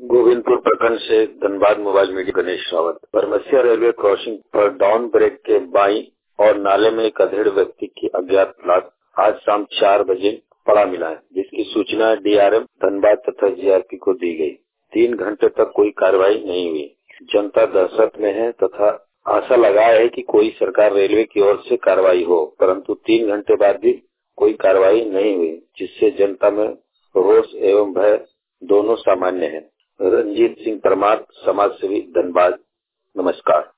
गोविंदपुर प्रखंड से Dhanbad mobile media Ganesh Rawat. Baramsiya railway crossing पर डाउन ब्रेक के बाईं और नाले में एक अधेड़ व्यक्ति की अज्ञात लाश आज शाम 4 बजे पड़ा मिला है, जिसकी सूचना डीआरएम धनबाद तथा जीआरपी को दी गई। 3 घंटे तक कोई कार्रवाई नहीं हुई। जनता दहशत में है तथा आशा लगाए है कि कोई सरकार रेलवे की ओर से कार्रवाई हो, परंतु 3 घंटे बाद भी कोई कार्रवाई नहीं हुई, जिससे जनता में रोष एवं भय दोनों सामान्य है। रंजीत सिंह परमार, समाज सेवी, धनबाद। नमस्कार।